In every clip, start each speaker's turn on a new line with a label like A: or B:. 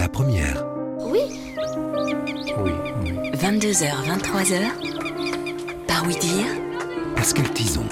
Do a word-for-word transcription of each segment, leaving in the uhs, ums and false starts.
A: La première.
B: Oui.
C: Oui, oui.
D: vingt-deux heures, vingt-trois heures. Par oui dire.
A: Pascal Tison.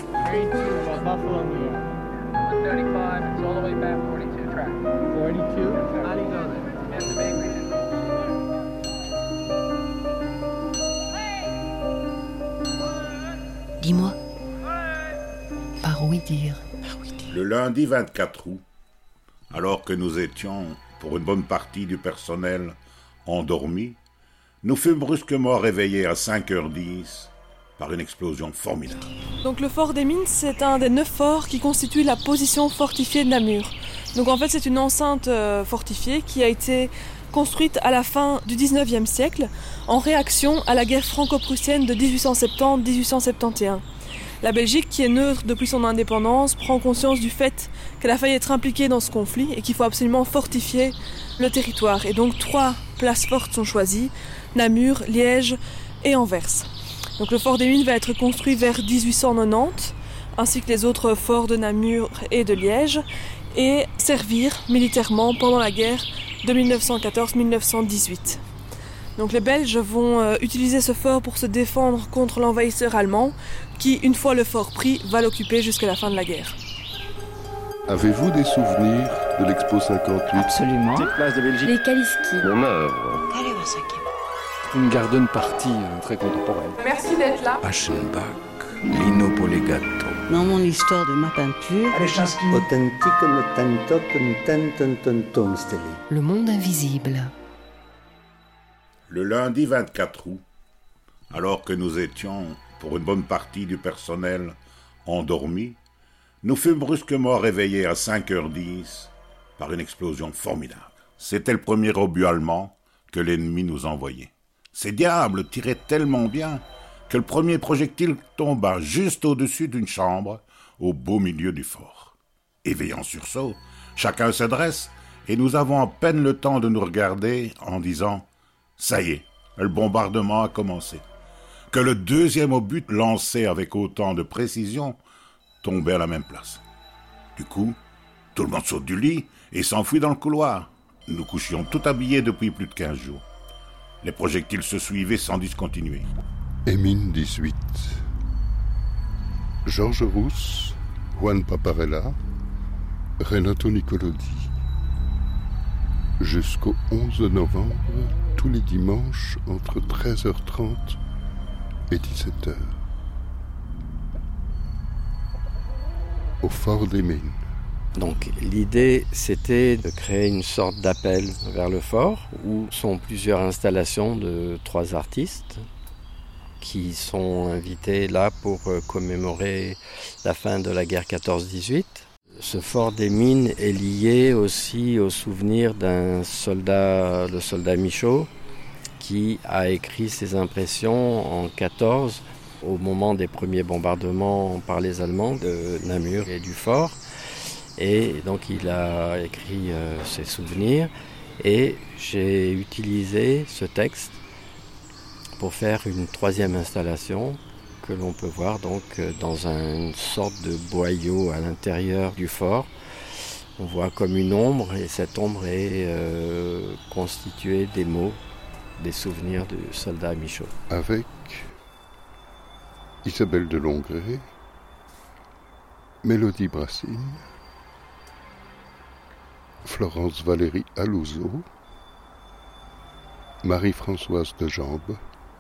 D: Dis-moi.
E: Par oui dire.
F: Le lundi vingt-quatre août, alors que nous étions, pour une bonne partie du personnel, endormis, nous fûmes brusquement réveillés à cinq heures dix par une explosion formidable.
G: Donc le fort des Mines, c'est un des neuf forts qui constituent la position fortifiée de Namur. Donc en fait, c'est une enceinte euh, fortifiée qui a été construite à la fin du dix-neuvième siècle en réaction à la guerre franco-prussienne de dix-huit cent soixante-dix à dix-huit cent soixante et onze. La Belgique, qui est neutre depuis son indépendance, prend conscience du fait qu'elle a failli être impliquée dans ce conflit et qu'il faut absolument fortifier le territoire. Et donc trois places fortes sont choisies, Namur, Liège et Anvers. Donc le fort des Mines va être construit vers dix-huit cent quatre-vingt-dix, ainsi que les autres forts de Namur et de Liège, et servir militairement pendant la guerre de mille neuf cent quatorze à mille neuf cent dix-huit. Donc les Belges vont euh, utiliser ce fort pour se défendre contre l'envahisseur allemand, qui, une fois le fort pris, va l'occuper jusqu'à la fin de la guerre.
H: Avez-vous des souvenirs de l'Expo cinquante-huit ?
I: Absolument.
C: Place de Belgique.
B: Les Kaliski.
I: Mon œuvre.
C: C'est une garden party euh, très contemporaine.
G: Merci d'être là.
A: Aschenbach, Lino Polegato.
J: Dans mon histoire de ma peinture,
E: Le monde invisible.
F: Le lundi vingt-quatre août, alors que nous étions, pour une bonne partie du personnel, endormis, nous fûmes brusquement réveillés à cinq heures dix par une explosion formidable. C'était le premier obus allemand que l'ennemi nous envoyait. Ces diables tiraient tellement bien que le premier projectile tomba juste au-dessus d'une chambre au beau milieu du fort. Éveillant sursaut, chacun se dresse et nous avons à peine le temps de nous regarder en disant « Ça y est, le bombardement a commencé ». Que le deuxième obus lancé avec autant de précision tombait à la même place. Du coup, tout le monde saute du lit et s'enfuit dans le couloir. Nous couchions tout habillés depuis plus de quinze jours. Les projectiles se suivaient sans discontinuer.
H: Émine dix-huit. Georges Rousse, Juan Paparella, Renato Nicolodi. Jusqu'au onze novembre, tous les dimanches entre treize heures trente et dix-sept heures. Au fort des Mines.
I: Donc l'idée, c'était de créer une sorte d'appel vers le fort, où sont plusieurs installations de trois artistes qui sont invités là pour commémorer la fin de la guerre quatorze dix-huit. Ce fort des Mines est lié aussi au souvenir d'un soldat, le soldat Michaud, qui a écrit ses impressions en quatorze au moment des premiers bombardements par les Allemands de Namur et du fort. Et donc il a écrit euh, ses souvenirs et j'ai utilisé ce texte pour faire une troisième installation que l'on peut voir donc dans un, une sorte de boyau à l'intérieur du fort. On voit comme une ombre et cette ombre est euh, constituée des mots, des souvenirs du soldat Michaud.
H: Avec Isabelle de Longré, Mélodie Brassine, Florence Valérie Alouzeau, Marie-Françoise de Jambes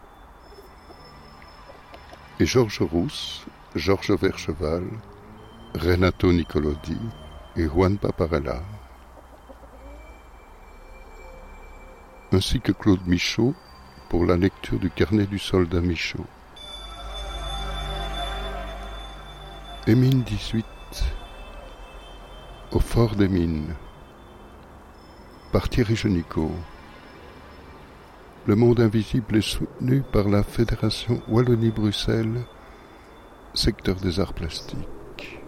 H: et Georges Rousse, Georges Vercheval, Renato Nicolodi et Juan Paparella, ainsi que Claude Michaud pour la lecture du carnet du soldat Michaud. Émine dix-huit, au fort des Mines, par Thierry Genicaud. Le monde invisible est soutenu par la Fédération Wallonie-Bruxelles, secteur des arts plastiques.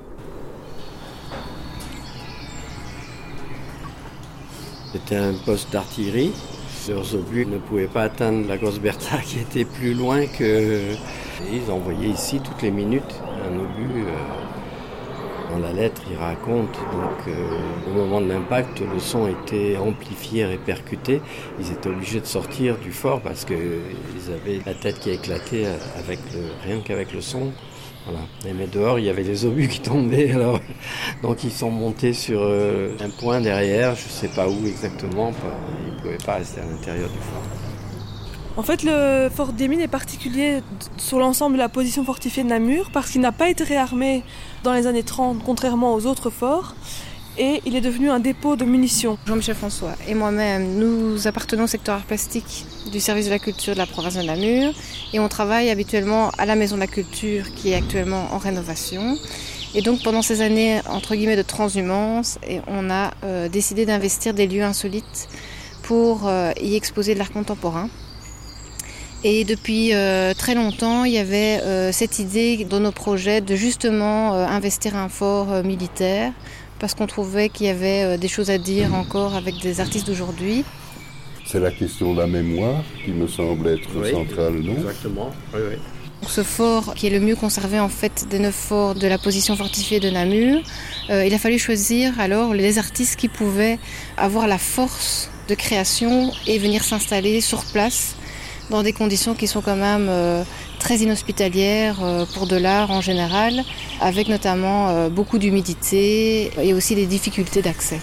I: C'était un poste d'artillerie. Leurs obus ne pouvaient pas atteindre la grosse Bertha qui était plus loin que... Et ils envoyaient ici toutes les minutes un obus. Dans la lettre, il raconte donc euh, au moment de l'impact, le son était amplifié, répercuté. Ils étaient obligés de sortir du fort parce qu'ils avaient la tête qui éclatait avec le, rien qu'avec le son. Voilà. Et mais dehors, il y avait des obus qui tombaient. Alors, donc ils sont montés sur euh, un point derrière, je ne sais pas où exactement. Ils ne pouvaient pas rester à l'intérieur du fort.
G: En fait, le fort des Mines est particulier sur l'ensemble de la position fortifiée de Namur parce qu'il n'a pas été réarmé dans les années trente, contrairement aux autres forts, et il est devenu un dépôt de munitions.
B: Jean-Michel François et moi-même, nous appartenons au secteur art plastique du service de la culture de la province de Namur et on travaille habituellement à la Maison de la Culture qui est actuellement en rénovation. Et donc pendant ces années, entre guillemets, de transhumance, on a euh, décidé d'investir des lieux insolites pour euh, y exposer de l'art contemporain. Et depuis euh, très longtemps, il y avait euh, cette idée dans nos projets de justement euh, investir un fort euh, militaire parce qu'on trouvait qu'il y avait euh, des choses à dire encore avec des artistes d'aujourd'hui.
H: C'est la question de la mémoire qui me semble être
I: oui,
H: centrale, non ?
I: Exactement, oui, oui.
B: Ce fort, qui est le mieux conservé en fait des neuf forts de la position fortifiée de Namur, euh, il a fallu choisir alors les artistes qui pouvaient avoir la force de création et venir s'installer sur place dans des conditions qui sont quand même euh, très inhospitalières euh, pour de l'art en général, avec notamment euh, beaucoup d'humidité et aussi des difficultés d'accès.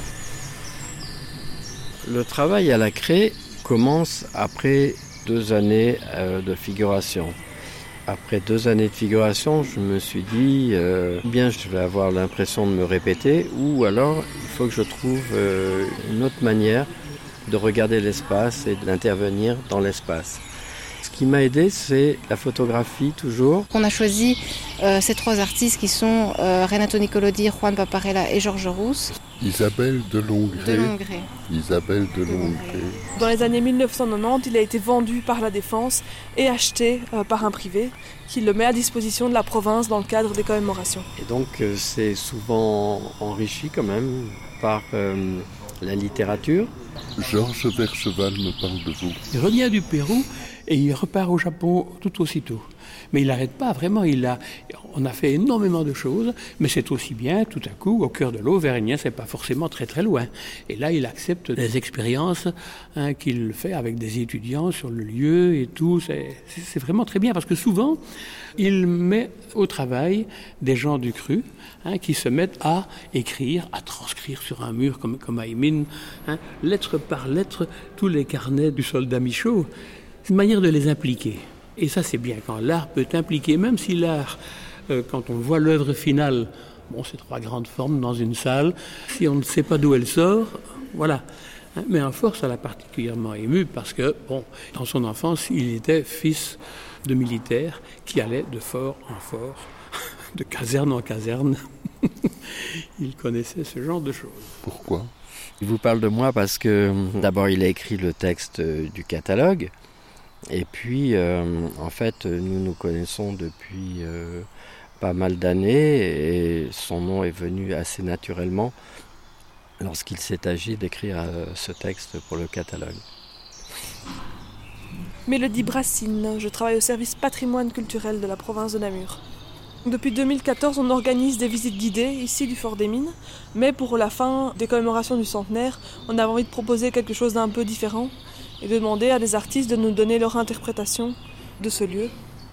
I: Le travail à la craie commence après deux années euh, de figuration. Après deux années de figuration, je me suis dit, euh, bien je vais avoir l'impression de me répéter, ou alors il faut que je trouve euh, une autre manière de regarder l'espace et d'intervenir dans l'espace. Ce qui m'a aidé, c'est la photographie toujours.
B: On a choisi euh, ces trois artistes qui sont euh, Renato Nicolodi, Juan Paparella et Georges Rousse.
H: Isabelle de Longré.
B: De Longré.
H: Isabelle de Longré.
G: Dans les années mille neuf cent quatre-vingt-dix, il a été vendu par la Défense et acheté euh, par un privé qui le met à disposition de la province dans le cadre des commémorations.
I: Et donc euh, c'est souvent enrichi quand même par euh, la littérature.
H: Georges Vercheval me parle de vous.
K: Il revient du Pérou et il repart au Japon tout aussitôt. Mais il n'arrête pas, vraiment. Il a, on a fait énormément de choses, mais c'est aussi bien, tout à coup, au cœur de l'Auvergnat, c'est pas forcément très très loin. Et là, il accepte des expériences hein, qu'il fait avec des étudiants sur le lieu et tout. C'est, c'est vraiment très bien, parce que souvent, il met au travail des gens du cru hein, qui se mettent à écrire, à transcrire sur un mur, comme, comme Aymine, hein, lettre par lettre, tous les carnets du soldat Michaud. C'est une manière de les impliquer. Et ça, c'est bien quand l'art peut impliquer, même si l'art, euh, quand on voit l'œuvre finale, bon, c'est trois grandes formes dans une salle, si on ne sait pas d'où elle sort, voilà. Hein, mais un fort, ça l'a particulièrement ému parce que, bon, dans son enfance, il était fils de militaires qui allaient de fort en fort, de caserne en caserne. Il connaissait ce genre de choses.
H: Pourquoi ?
I: Il vous parle de moi parce que, d'abord, il a écrit le texte du catalogue. Et puis, euh, en fait, nous nous connaissons depuis euh, pas mal d'années et son nom est venu assez naturellement lorsqu'il s'est agi d'écrire euh, ce texte pour le catalogue.
G: Mélodie Brassine, je travaille au service patrimoine culturel de la province de Namur. Depuis deux mille quatorze, on organise des visites guidées ici du Fort des Mines, mais pour la fin des commémorations du centenaire, on avait envie de proposer quelque chose d'un peu différent et de demander à des artistes de nous donner leur interprétation de ce lieu.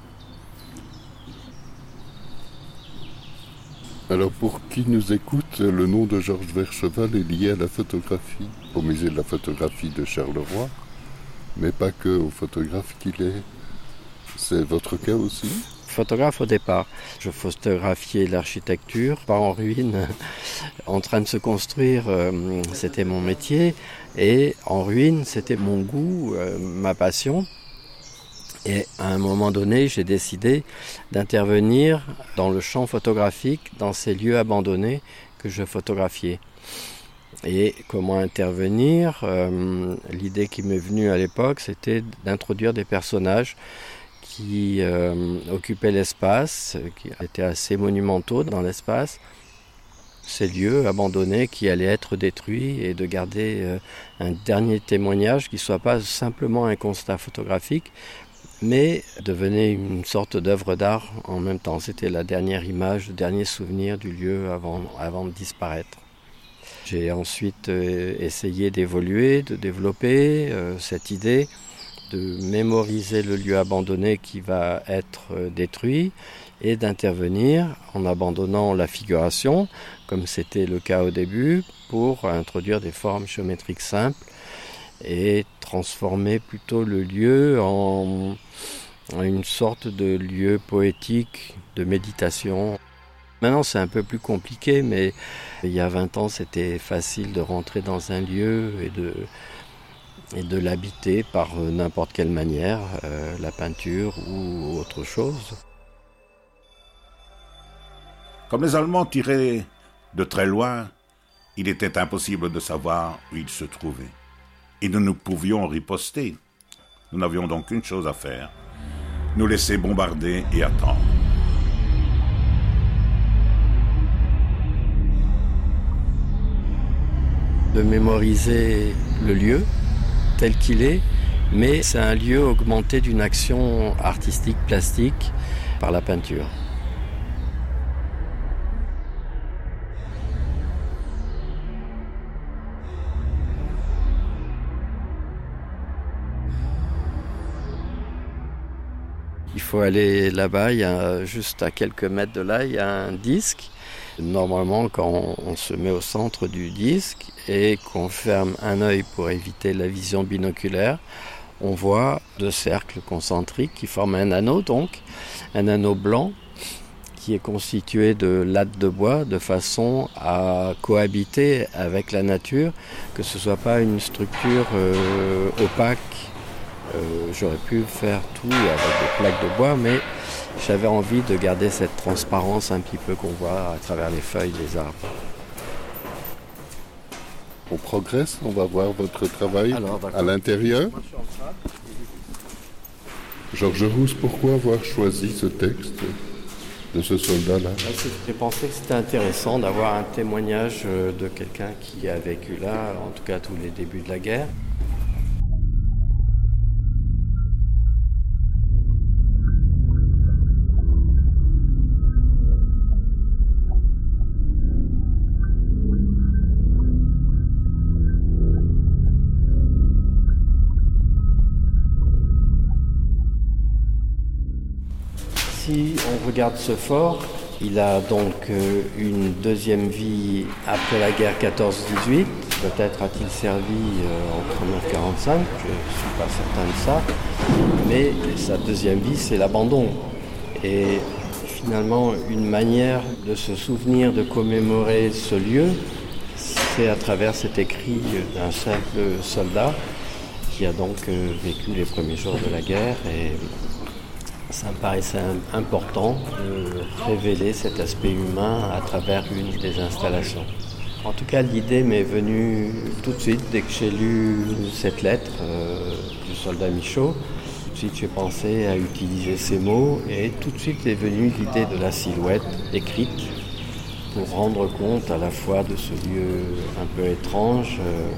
H: Alors pour qui nous écoute, le nom de Georges Vercheval est lié à la photographie, au musée de la photographie de Charleroi, mais pas que au photographe qu'il est. C'est votre cas aussi ?
I: Photographe au départ. Je photographiais l'architecture, pas en ruine, en train de se construire, euh, c'était mon métier, et en ruine, c'était mon goût, euh, ma passion. Et à un moment donné, j'ai décidé d'intervenir dans le champ photographique, dans ces lieux abandonnés que je photographiais. Et comment intervenir ? euh, L'idée qui m'est venue à l'époque, c'était d'introduire des personnages qui euh, occupaient l'espace, qui étaient assez monumentaux dans l'espace, ces lieux abandonnés qui allaient être détruits et de garder euh, un dernier témoignage qui ne soit pas simplement un constat photographique, mais devenait une sorte d'œuvre d'art en même temps. C'était la dernière image, le dernier souvenir du lieu avant, avant de disparaître. J'ai ensuite euh, essayé d'évoluer, de développer euh, cette idée de mémoriser le lieu abandonné qui va être euh, détruit et d'intervenir en abandonnant la figuration, comme c'était le cas au début, pour introduire des formes géométriques simples et transformer plutôt le lieu en, en une sorte de lieu poétique de méditation. Maintenant, c'est un peu plus compliqué, mais il y a vingt ans, c'était facile de rentrer dans un lieu et de, et de l'habiter par n'importe quelle manière, euh, la peinture ou autre chose.
F: Comme les Allemands tiraient de très loin, il était impossible de savoir où ils se trouvaient. Et nous ne pouvions riposter. Nous n'avions donc qu'une chose à faire, nous laisser bombarder et attendre.
I: De mémoriser le lieu tel qu'il est, mais c'est un lieu augmenté d'une action artistique, plastique, par la peinture. Il faut aller là-bas, il y a, juste à quelques mètres de là, il y a un disque. Normalement, quand on se met au centre du disque et qu'on ferme un œil pour éviter la vision binoculaire, on voit deux cercles concentriques qui forment un anneau, donc un anneau blanc qui est constitué de lattes de bois de façon à cohabiter avec la nature, que ce ne soit pas une structure euh, opaque. Euh, j'aurais pu faire tout avec des plaques de bois, mais j'avais envie de garder cette transparence un petit peu qu'on voit à travers les feuilles des arbres.
H: On progresse, on va voir votre travail Alors, à l'intérieur. Georges Rousse, pourquoi avoir choisi ce texte de ce soldat-là ?
I: J'ai pensé que c'était intéressant d'avoir un témoignage de quelqu'un qui a vécu là, en tout cas tous les débuts de la guerre. Si on regarde ce fort, il a donc une deuxième vie après la guerre quatorze dix-huit. Peut-être a-t-il servi en trente-neuf quarante-cinq, je ne suis pas certain de ça. Mais sa deuxième vie, c'est l'abandon. Et finalement, une manière de se souvenir, de commémorer ce lieu, c'est à travers cet écrit d'un simple soldat qui a donc vécu les premiers jours de la guerre. Et ça me paraissait important de révéler cet aspect humain à travers une des installations. En tout cas, l'idée m'est venue tout de suite dès que j'ai lu cette lettre euh, du soldat Michaud. Tout de suite, j'ai pensé à utiliser ces mots et tout de suite est venue l'idée de la silhouette écrite pour rendre compte à la fois de ce lieu un peu étrange euh,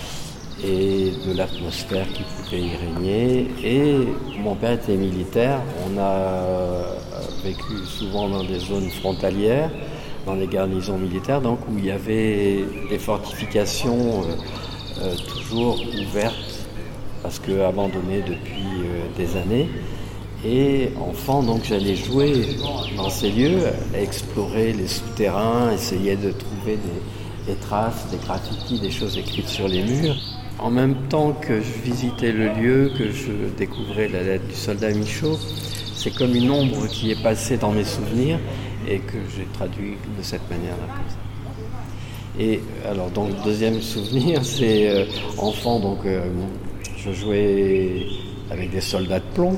I: et de l'atmosphère qui pouvait y régner. Et mon père était militaire, on a vécu souvent dans des zones frontalières, dans les garnisons militaires, donc où il y avait des fortifications euh, euh, toujours ouvertes, parce que abandonnées depuis euh, des années. Et enfant, donc j'allais jouer dans ces lieux, explorer les souterrains, essayer de trouver des, des traces, des graffitis, des choses écrites sur les murs. En même temps que je visitais le lieu, que je découvrais la lettre du soldat Michaud, c'est comme une ombre qui est passée dans mes souvenirs et que j'ai traduit de cette manière-là. Comme ça. Et alors, donc, le deuxième souvenir, c'est euh, enfant, donc euh, je jouais avec des soldats de plomb.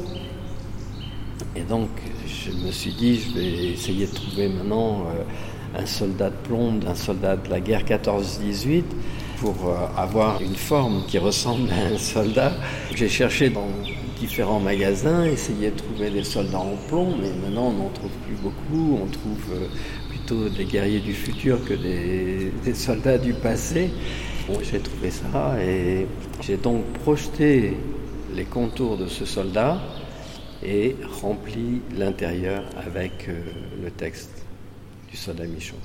I: Et donc, je me suis dit, je vais essayer de trouver maintenant euh, un soldat de plomb, un soldat de la guerre quatorze dix-huit, pour avoir une forme qui ressemble à un soldat. J'ai cherché dans différents magasins, essayé de trouver des soldats en plomb, mais maintenant on n'en trouve plus beaucoup. On trouve plutôt des guerriers du futur que des, des soldats du passé. Bon, j'ai trouvé ça et j'ai donc projeté les contours de ce soldat et remplit l'intérieur avec euh, le texte du soldat Michaud.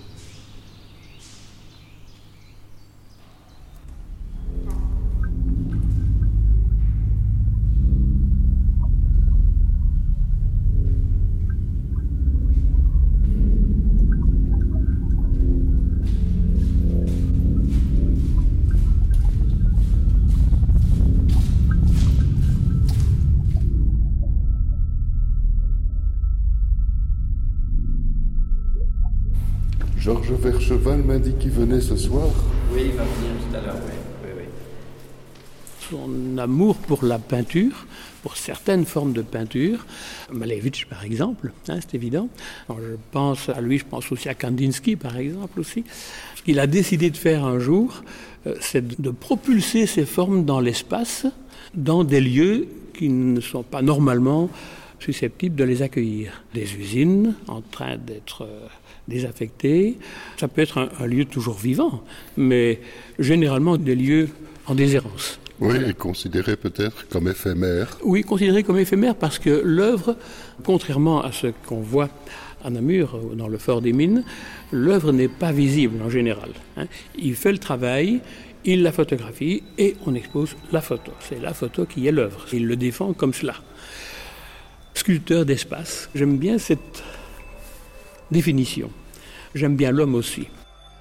H: Georges Vercheval m'a dit qu'il venait ce soir.
I: Oui, il va venir tout à l'heure, oui. oui, oui.
K: Son amour pour la peinture, pour certaines formes de peinture, Malevich par exemple, hein, c'est évident. Alors, je pense à lui, je pense aussi à Kandinsky par exemple aussi. Ce qu'il a décidé de faire un jour, euh, c'est de propulser ces formes dans l'espace, dans des lieux qui ne sont pas normalement susceptibles de les accueillir. Des usines en train d'être euh, désaffectées, ça peut être un, un lieu toujours vivant, mais généralement des lieux en déshérence.
H: Oui, et considéré peut-être comme éphémère.
K: Oui, considéré comme éphémère parce que l'œuvre, contrairement à ce qu'on voit à Namur, dans le Fort des Mines, l'œuvre n'est pas visible en général. Hein. Il fait le travail, il la photographie et on expose la photo. C'est la photo qui est l'œuvre. Il le défend comme cela. Sculpteur d'espace. J'aime bien cette définition. J'aime bien l'homme aussi.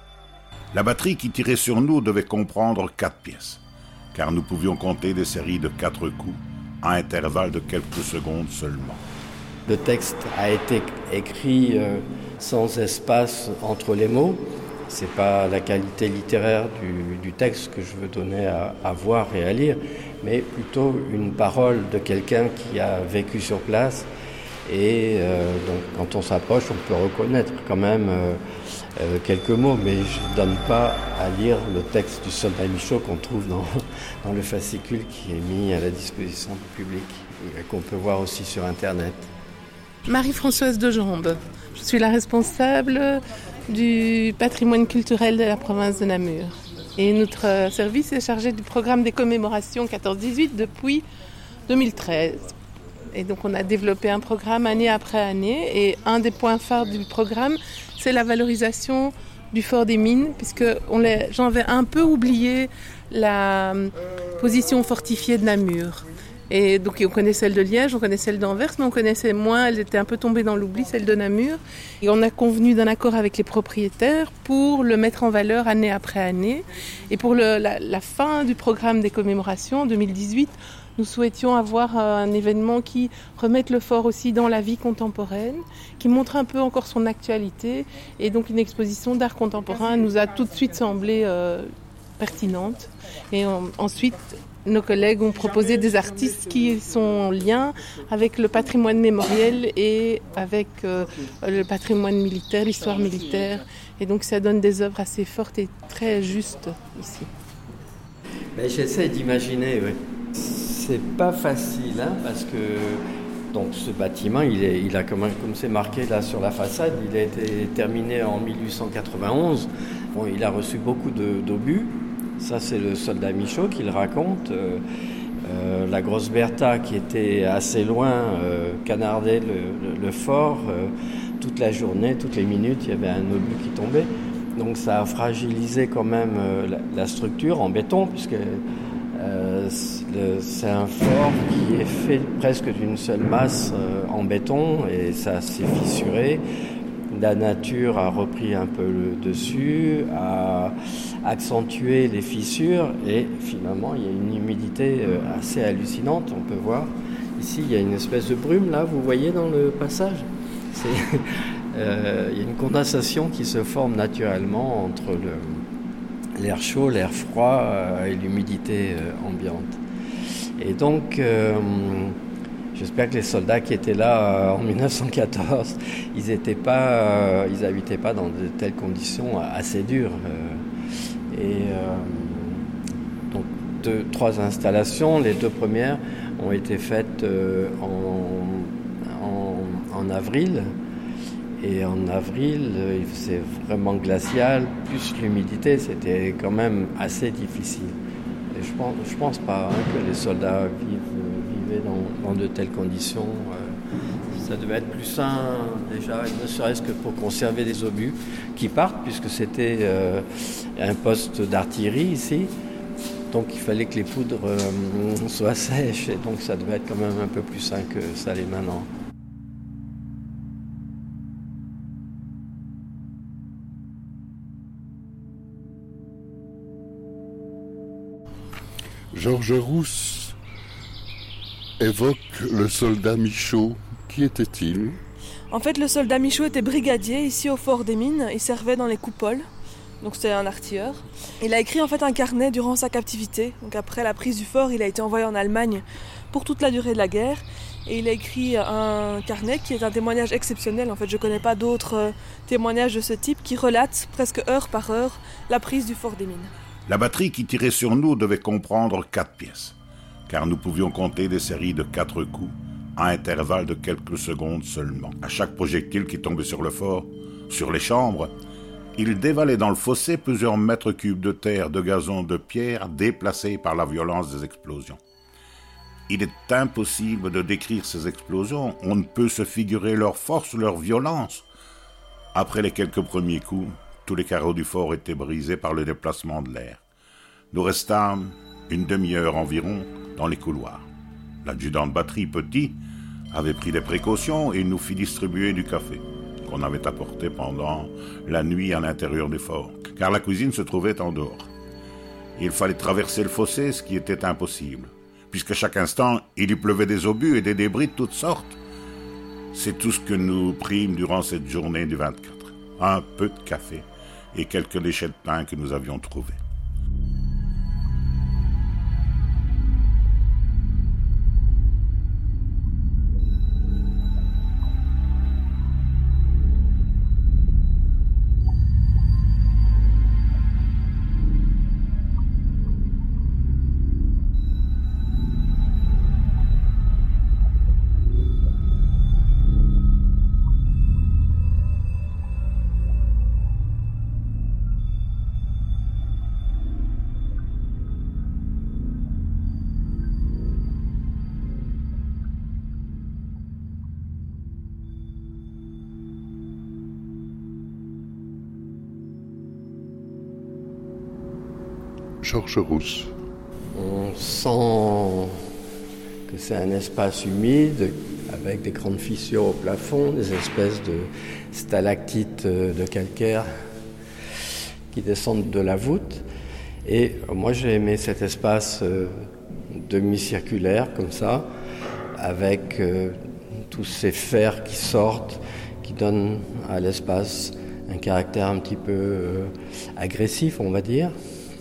F: La batterie qui tirait sur nous devait comprendre quatre pièces, car nous pouvions compter des séries de quatre coups à intervalles de quelques secondes seulement.
I: Le texte a été écrit euh, sans espace entre les mots. C'est pas la qualité littéraire du, du texte que je veux donner à, à voir et à lire, mais plutôt une parole de quelqu'un qui a vécu sur place. Et euh, donc, quand on s'approche, on peut reconnaître quand même euh, euh, quelques mots, mais je ne donne pas à lire le texte du soldat Michaud qu'on trouve dans, dans le fascicule qui est mis à la disposition du public et qu'on peut voir aussi sur Internet.
L: Marie-Françoise de Jambes. Je suis la responsable du patrimoine culturel de la province de Namur. Et notre service est chargé du programme des commémorations quatorze dix-huit depuis deux mille treize. Et donc on a développé un programme année après année. Et un des points phares du programme, c'est la valorisation du Fort des Mines, puisque on les, j'avais un peu oublié la position fortifiée de Namur. Et donc on connaît celle de Liège, on connaît celle d'Anvers, mais on connaissait moins, elle était un peu tombée dans l'oubli, celle de Namur. Et on a convenu d'un accord avec les propriétaires pour le mettre en valeur année après année. Et pour le, la, la fin du programme des commémorations en deux mille dix-huit, nous souhaitions avoir un événement qui remette le fort aussi dans la vie contemporaine, qui montre un peu encore son actualité. Et donc une exposition d'art contemporain nous a tout de suite semblé euh, pertinente. Et on, ensuite, nos collègues ont proposé des artistes qui sont en lien avec le patrimoine mémoriel et avec euh, le patrimoine militaire, l'histoire militaire. Et donc ça donne des œuvres assez fortes et très justes ici.
I: Mais j'essaie d'imaginer, oui. C'est pas facile, hein, parce que donc ce bâtiment, il, est, il a comme, comme c'est marqué là sur la façade, il a été terminé en dix-huit cent quatre-vingt-onze. Bon, il a reçu beaucoup de, d'obus. Ça, c'est le soldat Michaud qui le raconte. Euh, euh, la grosse Bertha, qui était assez loin, euh, canardait le, le, le fort. Euh, toute la journée, toutes les minutes, il y avait un obus qui tombait. Donc ça a fragilisé quand même euh, la, la structure en béton, puisque euh, le, c'est un fort qui est fait presque d'une seule masse euh, en béton, et ça s'est fissuré. La nature a repris un peu le dessus, a accentué les fissures, et finalement il y a une humidité assez hallucinante. On peut voir ici, il y a une espèce de brume là, vous voyez dans le passage. C'est, euh, il y a une condensation qui se forme naturellement entre le, l'air chaud, l'air froid euh, et l'humidité euh, ambiante. Et donc euh, j'espère que les soldats qui étaient là euh, en dix-neuf cent quatorze, ils étaient pas, euh, ils habitaient pas dans de telles conditions assez dures. Euh, et euh, donc deux, trois installations, les deux premières ont été faites euh, en, en, en avril. Et en avril, il faisait vraiment glacial, plus l'humidité, c'était quand même assez difficile. Et je pense, je pense pas hein, que les soldats vivent, vivaient dans, dans de telles conditions. Euh, Ça devait être plus sain déjà, ne serait-ce que pour conserver les obus qui partent, puisque c'était euh, un poste d'artillerie ici. Donc il fallait que les poudres euh, soient sèches, et donc ça devait être quand même un peu plus sain que ça l'est maintenant.
H: Georges Rousse évoque le soldat Michaud. Qui était-il ?
G: En fait, le soldat Michaud était brigadier ici au fort des Mines. Il servait dans les coupoles, donc c'était un artilleur. Il a écrit en fait un carnet durant sa captivité. Donc après la prise du fort, il a été envoyé en Allemagne pour toute la durée de la guerre. Et il a écrit un carnet qui est un témoignage exceptionnel. En fait, je ne connais pas d'autres témoignages de ce type qui relatent presque heure par heure la prise du fort des Mines.
F: La batterie qui tirait sur nous devait comprendre quatre pièces, car nous pouvions compter des séries de quatre coups, à intervalles de quelques secondes seulement. À chaque projectile qui tombait sur le fort, sur les chambres, il dévalait dans le fossé plusieurs mètres cubes de terre, de gazon, de pierre, déplacés par la violence des explosions. Il est impossible de décrire ces explosions, on ne peut se figurer leur force, leur violence. Après les quelques premiers coups, tous les carreaux du fort étaient brisés par le déplacement de l'air. Nous restâmes une demi-heure environ dans les couloirs. L'adjudant de batterie, petit, avait pris des précautions et nous fit distribuer du café qu'on avait apporté pendant la nuit à l'intérieur du fort, car la cuisine se trouvait en dehors. Il fallait traverser le fossé, ce qui était impossible, puisque chaque instant, il y pleuvait des obus et des débris de toutes sortes. C'est tout ce que nous prîmes durant cette journée du vingt-quatre. Un peu de café et quelques déchets de pain que nous avions trouvés.
H: Georges Rousse.
I: On sent que c'est un espace humide avec des grandes fissures au plafond, des espèces de stalactites de calcaire qui descendent de la voûte. Et moi j'ai aimé cet espace demi-circulaire comme ça, avec tous ces fers qui sortent, qui donnent à l'espace un caractère un petit peu agressif, on va dire.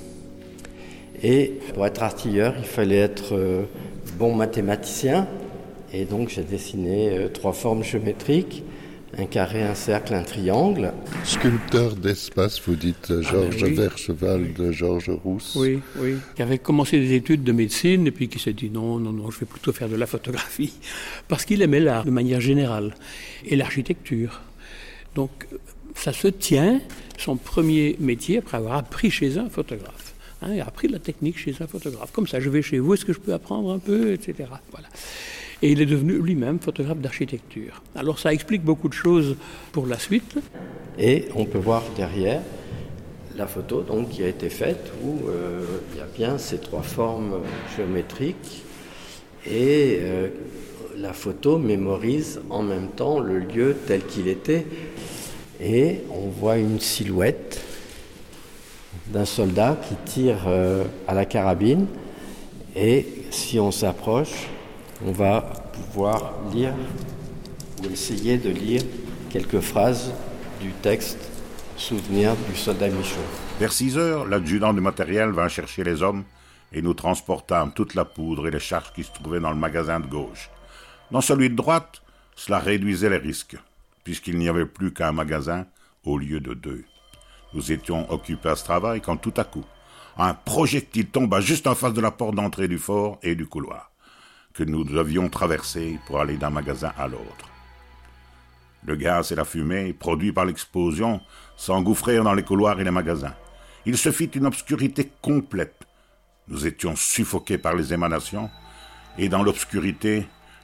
I: Et pour être artilleur, il fallait être euh, bon mathématicien. Et donc j'ai dessiné euh, trois formes géométriques, un carré, un cercle, un triangle.
H: Sculpteur d'espace, vous dites Georges ah oui. Vercheval oui. de Georges Rousse.
K: Oui, oui. Qui avait commencé des études de médecine et puis qui s'est dit non, non, non, je vais plutôt faire de la photographie. Parce qu'il aimait l'art de manière générale et l'architecture. Donc ça se tient, son premier métier, après avoir appris chez un photographe. Hein, il a appris la technique chez un photographe. Comme ça, je vais chez vous, est-ce que je peux apprendre un peu, et cetera. Voilà. Et il est devenu lui-même photographe d'architecture. Alors ça explique beaucoup de choses pour la suite.
I: Et on peut voir derrière la photo donc, qui a été faite où euh, il y a bien ces trois formes géométriques et euh, la photo mémorise en même temps le lieu tel qu'il était. Et on voit une silhouette d'un soldat qui tire euh, à la carabine et si on s'approche, on va pouvoir lire ou essayer de lire quelques phrases du texte « Souvenir du soldat Michaud ».
F: Vers six heures, l'adjudant du matériel vint chercher les hommes et nous transportâmes toute la poudre et les charges qui se trouvaient dans le magasin de gauche. Dans celui de droite, cela réduisait les risques, puisqu'il n'y avait plus qu'un magasin au lieu de deux. Nous étions occupés à ce travail quand tout à coup, un projectile tomba juste en face de la porte d'entrée du fort et du couloir, que nous devions traverser pour aller d'un magasin à l'autre. Le gaz et la fumée, produits par l'explosion, s'engouffrèrent dans les couloirs et les magasins. Il se fit une obscurité complète. Nous étions suffoqués par les émanations, et dans l'obscurité,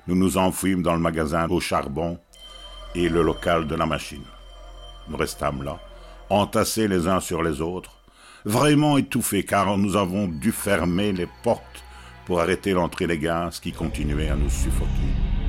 F: nous nous enfouîmes dans le magasin au charbon et le local de la machine. Nous restâmes là, entassés les uns sur les autres, vraiment étouffés car nous avons dû fermer les portes pour arrêter l'entrée des gaz qui continuaient à nous suffoquer.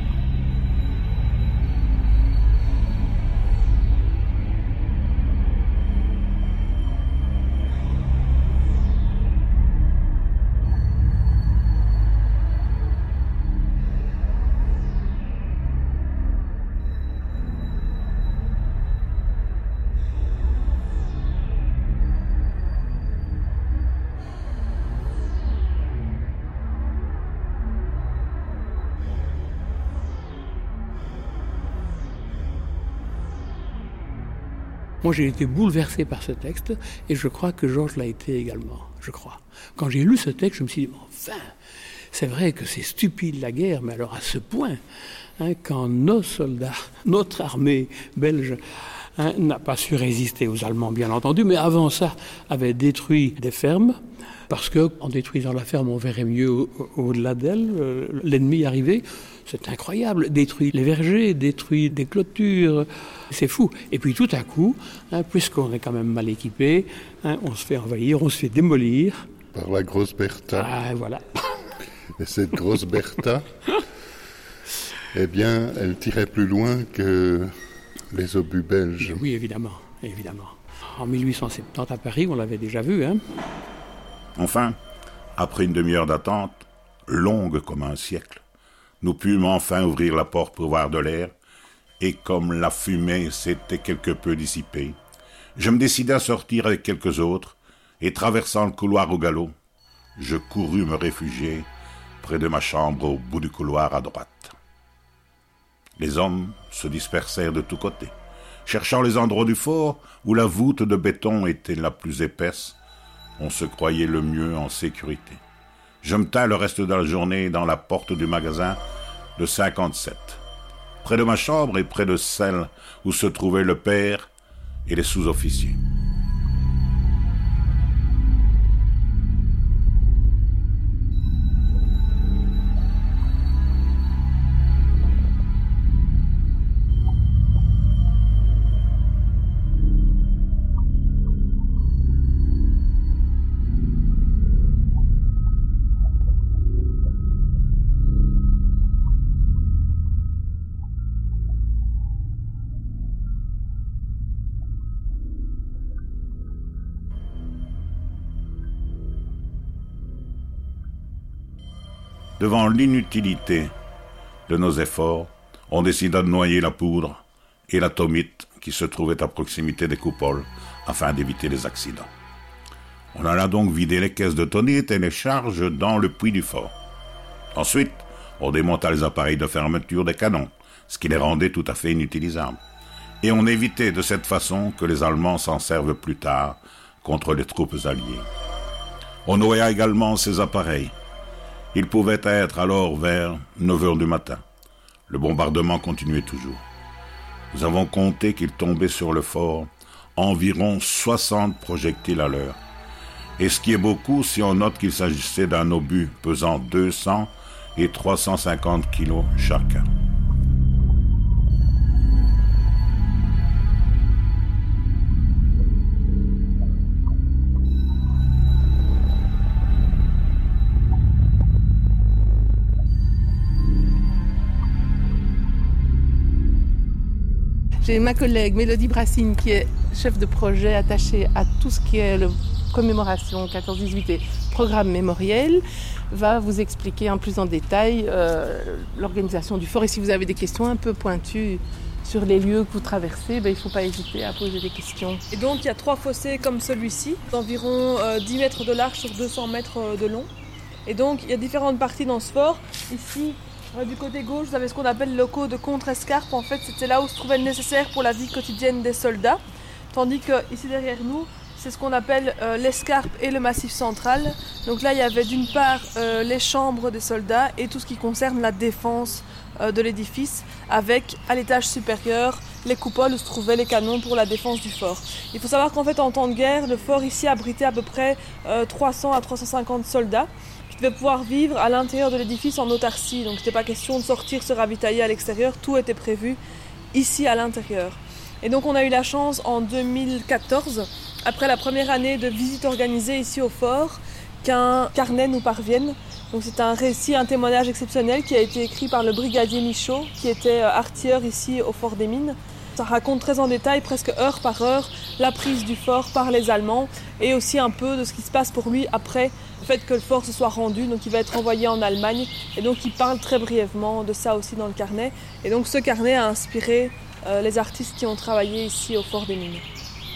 K: Moi, j'ai été bouleversé par ce texte et je crois que Georges l'a été également, je crois. Quand j'ai lu ce texte, je me suis dit, enfin, c'est vrai que c'est stupide la guerre, mais alors à ce point, hein, quand nos soldats, notre armée belge, hein, n'a pas su résister aux Allemands, bien entendu, mais avant ça, avait détruit des fermes, parce qu'en détruisant la ferme, on verrait mieux au- au-delà d'elle, euh, l'ennemi arrivé. C'est incroyable, détruit les vergers, détruit des clôtures, c'est fou. Et puis tout à coup, hein, puisqu'on est quand même mal équipé, hein, on se fait envahir, on se fait démolir.
H: Par la grosse Bertha.
K: Ah, voilà.
H: Et cette grosse Bertha, eh bien, elle tirait plus loin que les obus belges.
K: Oui, évidemment, évidemment. En mille huit cent soixante-dix à Paris, on l'avait déjà vu, hein.
F: Enfin, après une demi-heure d'attente, longue comme un siècle, nous pûmes enfin ouvrir la porte pour voir de l'air, et comme la fumée s'était quelque peu dissipée, je me décidai à sortir avec quelques autres, et traversant le couloir au galop, je courus me réfugier près de ma chambre au bout du couloir à droite. Les hommes se dispersèrent de tous côtés, cherchant les endroits du fort où la voûte de béton était la plus épaisse. On se croyait le mieux en sécurité. Je me tins le reste de la journée dans la porte du magasin de cinquante-sept, près de ma chambre et près de celle où se trouvaient le père et les sous-officiers. Devant l'inutilité de nos efforts, on décida de noyer la poudre et l'atomite qui se trouvait à proximité des coupoles afin d'éviter les accidents. On alla donc vider les caisses de tonite et les charges dans le puits du fort. Ensuite, on démonta les appareils de fermeture des canons, ce qui les rendait tout à fait inutilisables. Et on évitait de cette façon que les Allemands s'en servent plus tard contre les troupes alliées. On noya également ces appareils. Il pouvait être alors vers neuf heures du matin. Le bombardement continuait toujours. Nous avons compté qu'il tombait sur le fort environ soixante projectiles à l'heure. Et ce qui est beaucoup si on note qu'il s'agissait d'un obus pesant deux cents et trois cent cinquante kilos chacun.
L: J'ai ma collègue Mélodie Brassine qui est chef de projet attachée à tout ce qui est le commémoration quatorze dix-huit et programme mémoriel, va vous expliquer en plus en détail euh, l'organisation du fort. Et si vous avez des questions un peu pointues sur les lieux que vous traversez, ben, il ne faut pas hésiter à poser des questions.
G: Et donc il y a trois fossés comme celui-ci, d'environ euh, dix mètres de large sur deux cents mètres de long. Et donc il y a différentes parties dans ce fort. Ici, euh, du côté gauche, vous avez ce qu'on appelle le locaux de contre-escarpe. En fait, c'était là où se trouvait le nécessaire pour la vie quotidienne des soldats. Tandis que ici derrière nous, c'est ce qu'on appelle euh, l'escarpe et le massif central. Donc là, il y avait d'une part euh, les chambres des soldats et tout ce qui concerne la défense euh, de l'édifice, avec à l'étage supérieur les coupoles où se trouvaient les canons pour la défense du fort. Il faut savoir qu'en fait, en temps de guerre, le fort ici abritait à peu près euh, trois cents à trois cent cinquante soldats qui devaient pouvoir vivre à l'intérieur de l'édifice en autarcie. Donc, c'était pas question de sortir se ravitailler à l'extérieur, tout était prévu ici à l'intérieur. Et donc, on a eu la chance en deux mille quatorze, après la première année de visite organisée ici au fort, qu'un carnet nous parvienne. Donc c'est un récit, un témoignage exceptionnel qui a été écrit par le brigadier Michaud, qui était artilleur ici au fort des Mines. Ça raconte très en détail, presque heure par heure, la prise du fort par les Allemands et aussi un peu de ce qui se passe pour lui après le fait que le fort se soit rendu. Donc il va être envoyé en Allemagne et donc il parle très brièvement de ça aussi dans le carnet. Et donc ce carnet a inspiré euh, les artistes qui ont travaillé ici au fort des Mines.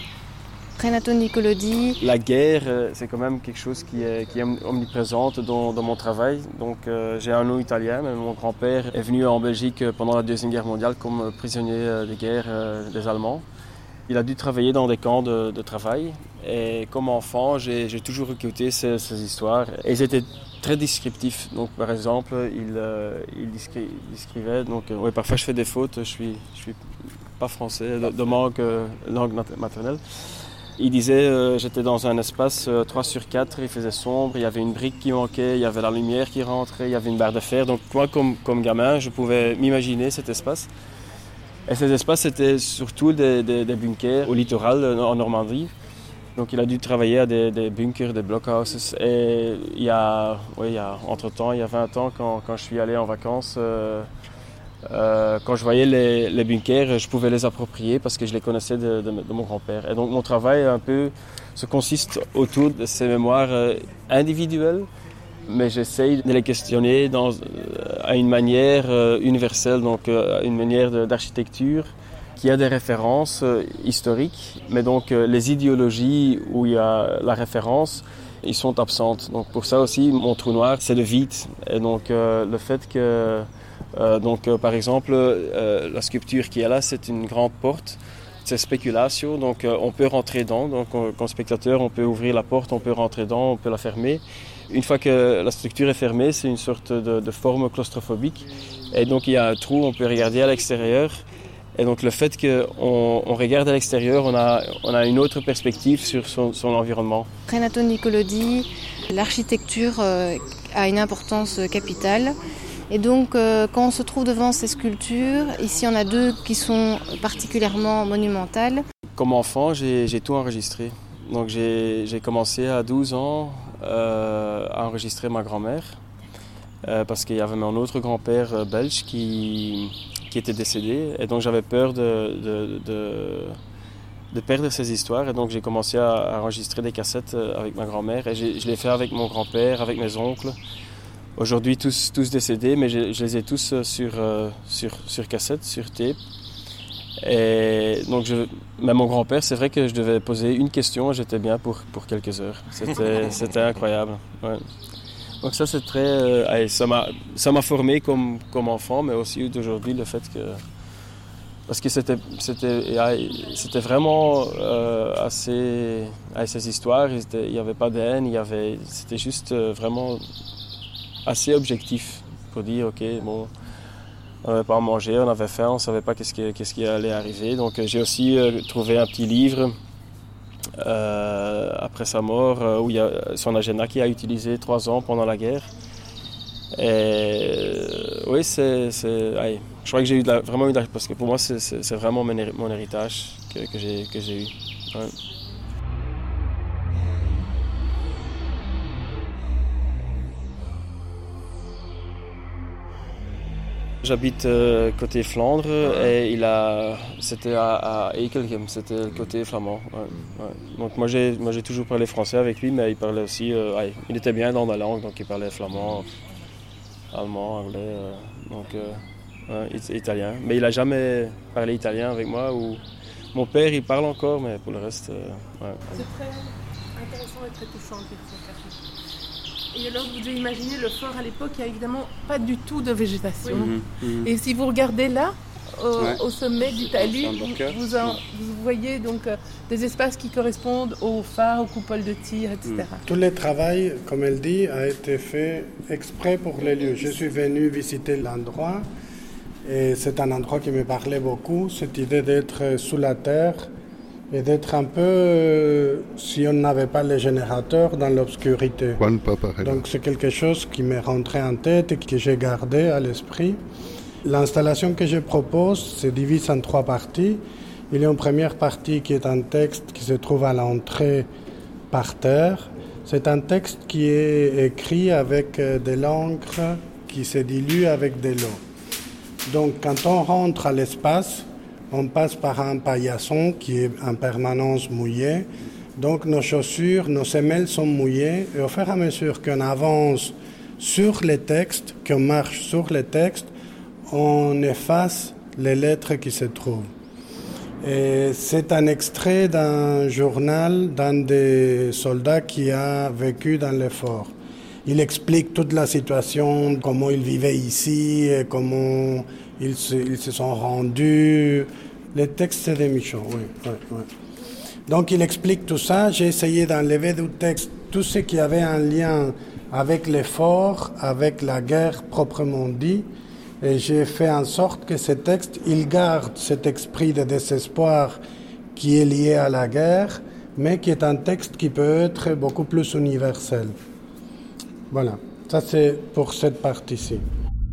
B: Renato Nicolodi.
M: La guerre, c'est quand même quelque chose qui est, qui est omniprésente dans, dans mon travail. Donc, euh, j'ai un nom italien, mais mon grand-père est venu en Belgique pendant la Deuxième Guerre mondiale comme prisonnier de guerre euh, des Allemands. Il a dû travailler dans des camps de, de travail. Et comme enfant, j'ai, j'ai toujours écouté ces, ces histoires. Et ils étaient très descriptifs. Donc, par exemple, il, euh, il décrivait... Donc, euh, ouais, parfois, je fais des fautes. Je suis, je suis pas français, de, de manque euh, langue maternelle. Il disait euh, j'étais dans un espace euh, trois sur quatre, il faisait sombre, il y avait une brique qui manquait, il y avait la lumière qui rentrait, il y avait une barre de fer. Donc moi, comme, comme gamin, je pouvais m'imaginer cet espace. Et ces espaces, c'était surtout des, des, des bunkers au littoral en Normandie. Donc il a dû travailler à des, des bunkers, des blockhouses. Et il y a, oui, il y a entre-temps, il y a vingt ans, quand, quand je suis allé en vacances, euh, Euh, quand je voyais les, les bunkers, je pouvais les approprier parce que je les connaissais de, de, de mon grand-père. Et donc mon travail un peu se consiste autour de ces mémoires euh, individuelles, mais j'essaye de les questionner dans, euh, à une manière euh, universelle, donc euh, une manière de, d'architecture qui a des références euh, historiques, mais donc euh, les idéologies où il y a la référence, ils sont absentes. Donc pour ça aussi, mon trou noir, c'est le vide. Et donc euh, le fait que Euh, donc, euh, par exemple, euh, la sculpture qui est là, c'est une grande porte. C'est spéculation, donc euh, on peut rentrer dedans. Donc, on, comme spectateur, on peut ouvrir la porte, on peut rentrer dedans, on peut la fermer. Une fois que la structure est fermée, c'est une sorte de, de forme claustrophobique. Et donc, il y a un trou, on peut regarder à l'extérieur. Et donc, le fait qu'on on regarde à l'extérieur, on a, on a une autre perspective sur son, son environnement.
B: Renato Nicolodi, l'architecture euh, a une importance capitale. Et donc, euh, quand on se trouve devant ces sculptures, ici on a deux qui sont particulièrement monumentales.
M: Comme enfant, j'ai, j'ai tout enregistré. Donc j'ai, j'ai commencé à douze ans euh, à enregistrer ma grand-mère euh, parce qu'il y avait mon autre grand-père euh, belge qui, qui était décédé. Et donc j'avais peur de, de, de, de perdre ces histoires. Et donc j'ai commencé à, à enregistrer des cassettes avec ma grand-mère. Et j'ai, je l'ai fait avec mon grand-père, avec mes oncles. Aujourd'hui, tous, tous décédés, mais je, je les ai tous sur, euh, sur, sur cassette, sur tape. Et donc, je, même mon grand-père, c'est vrai que je devais poser une question et j'étais bien pour, pour quelques heures. C'était, c'était incroyable. Ouais. Donc ça, c'est très... Euh, allez, ça m'a, ça m'a formé comme, comme enfant, mais aussi d'aujourd'hui, le fait que... Parce que c'était, c'était, c'était vraiment euh, assez... Avec ces histoires, il n'y avait pas de haine, il y avait, c'était juste euh, vraiment... assez objectif pour dire ok bon on n'avait pas à manger, on avait faim, on ne savait pas qu'est-ce qui, qu'est-ce qui allait arriver. Donc j'ai aussi euh, trouvé un petit livre euh, après sa mort euh, où il y a son agenda qu'il a utilisé trois ans pendant la guerre. Et euh, oui c'est, c'est allez, je crois que j'ai eu de la, vraiment eu de la, parce que pour moi c'est, c'est, c'est vraiment mon, héri- mon héritage que, que, j'ai, que j'ai eu. Ouais. J'habite euh, côté Flandre et il a, c'était à, à Ekelgem, c'était le côté flamand. Ouais, ouais. Donc moi j'ai, moi j'ai toujours parlé français avec lui, mais il parlait aussi, euh, ouais, il était bien dans la langue, donc il parlait flamand, allemand, anglais, euh, donc euh, ouais, italien. Mais il n'a jamais parlé italien avec moi. Ou mon père il parle encore, mais pour le reste, euh, ouais.
L: C'est très intéressant et très touchant. Et alors, vous devez imaginer le fort à l'époque, il n'y a évidemment pas du tout de végétation.
N: Oui. Mmh, mmh.
L: Et si vous regardez là, au,
N: ouais.
L: au sommet du talus, vous, vous, en, vous voyez donc euh, des espaces qui correspondent aux phares, aux coupoles de tir, et cetera.
O: Mmh. Tout le travail, comme elle dit, a été fait exprès pour les lieux. Je suis venu visiter l'endroit et c'est un endroit qui me parlait beaucoup, cette idée d'être sous la terre et d'être un peu, euh, si on n'avait pas les générateurs, dans l'obscurité. Donc c'est quelque chose qui m'est rentré en tête et que j'ai gardé à l'esprit. L'installation que je propose se divise en trois parties. Il y a une première partie qui est un texte qui se trouve à l'entrée par terre. C'est un texte qui est écrit avec de l'encre qui se dilue avec de l'eau. Donc quand on rentre à l'espace, on passe par un paillasson qui est en permanence mouillé. Donc nos chaussures, nos semelles sont mouillées. Et au fur et à mesure qu'on avance sur les textes, qu'on marche sur les textes, on efface les lettres qui se trouvent. Et c'est un extrait d'un journal d'un des soldats qui a vécu dans le fort. Il explique toute la situation, comment ils vivaient ici, et comment ils se, ils se sont rendus. Les textes, c'est des Michon, oui, oui, oui. Donc il explique tout ça. J'ai essayé d'enlever du texte tout ce qui avait un lien avec le fort, avec la guerre proprement dit. Et j'ai fait en sorte que ce texte, il garde cet esprit de désespoir qui est lié à la guerre, mais qui est un texte qui peut être beaucoup plus universel. Voilà, ça c'est pour cette partie-ci.